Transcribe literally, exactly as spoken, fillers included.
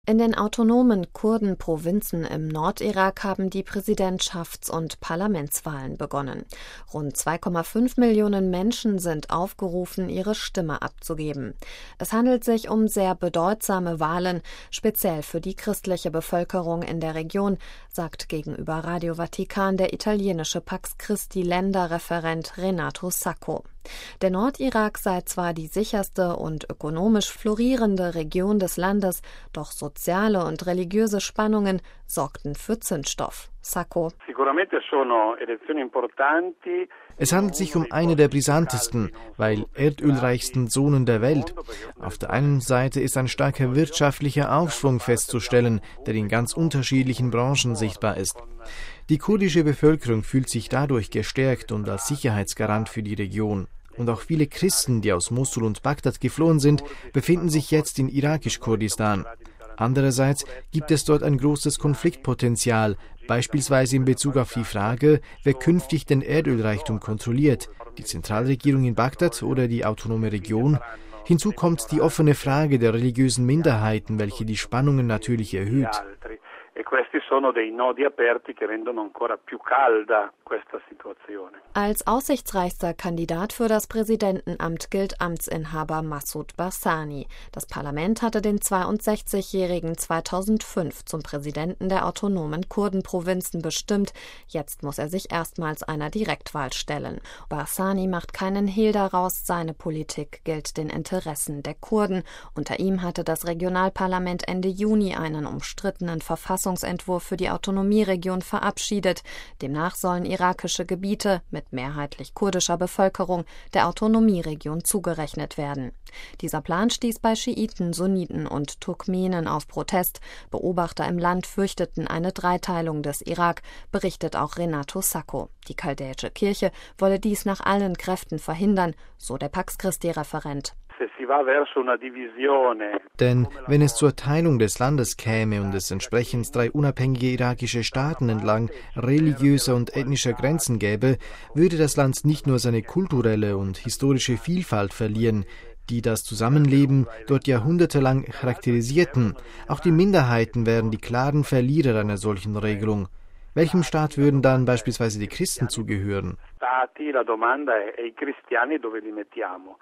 In den autonomen Kurdenprovinzen im Nordirak haben die Präsidentschafts- und Parlamentswahlen begonnen. Rund zwei Komma fünf Millionen Menschen sind aufgerufen, ihre Stimme abzugeben. Es handelt sich um sehr bedeutsame Wahlen, speziell für die christliche Bevölkerung in der Region, sagt gegenüber Radio Vatikan der italienische Pax Christi-Länderreferent Renato Sacco. Der Nordirak sei zwar die sicherste und ökonomisch florierende Region des Landes, doch soziale und religiöse Spannungen sorgten für Zündstoff. Sacco. Es handelt sich um eine der brisantesten, weil erdölreichsten Zonen der Welt. Auf der einen Seite ist ein starker wirtschaftlicher Aufschwung festzustellen, der in ganz unterschiedlichen Branchen sichtbar ist. Die kurdische Bevölkerung fühlt sich dadurch gestärkt und als Sicherheitsgarant für die Region. Und auch viele Christen, die aus Mosul und Bagdad geflohen sind, befinden sich jetzt in irakisch-Kurdistan. Andererseits gibt es dort ein großes Konfliktpotenzial, beispielsweise in Bezug auf die Frage, wer künftig den Erdölreichtum kontrolliert, die Zentralregierung in Bagdad oder die autonome Region. Hinzu kommt die offene Frage der religiösen Minderheiten, welche die Spannungen natürlich erhöht. Als aussichtsreichster Kandidat für das Präsidentenamt gilt Amtsinhaber Massoud Barzani. Das Parlament hatte den zweiundsechzigjährigen zweitausendfünf zum Präsidenten der autonomen Kurdenprovinzen bestimmt. Jetzt muss er sich erstmals einer Direktwahl stellen. Barzani macht keinen Hehl daraus, seine Politik gilt den Interessen der Kurden. Unter ihm hatte das Regionalparlament Ende Juni einen umstrittenen Verfassungsentwurf für die Autonomieregion verabschiedet. Demnach sollen irakische Gebiete mit mehrheitlich kurdischer Bevölkerung der Autonomieregion zugerechnet werden. Dieser Plan stieß bei Schiiten, Sunniten und Turkmenen auf Protest. Beobachter im Land fürchteten eine Dreiteilung des Irak, berichtet auch Renato Sacco. Die chaldäische Kirche wolle dies nach allen Kräften verhindern, so der Pax Christi-Referent. Denn wenn es zur Teilung des Landes käme und es entsprechend drei unabhängige irakische Staaten entlang religiöser und ethnischer Grenzen gäbe, würde das Land nicht nur seine kulturelle und historische Vielfalt verlieren, die das Zusammenleben dort jahrhundertelang charakterisierten. Auch die Minderheiten wären die klaren Verlierer einer solchen Regelung. Welchem Staat würden dann beispielsweise die Christen zugehören?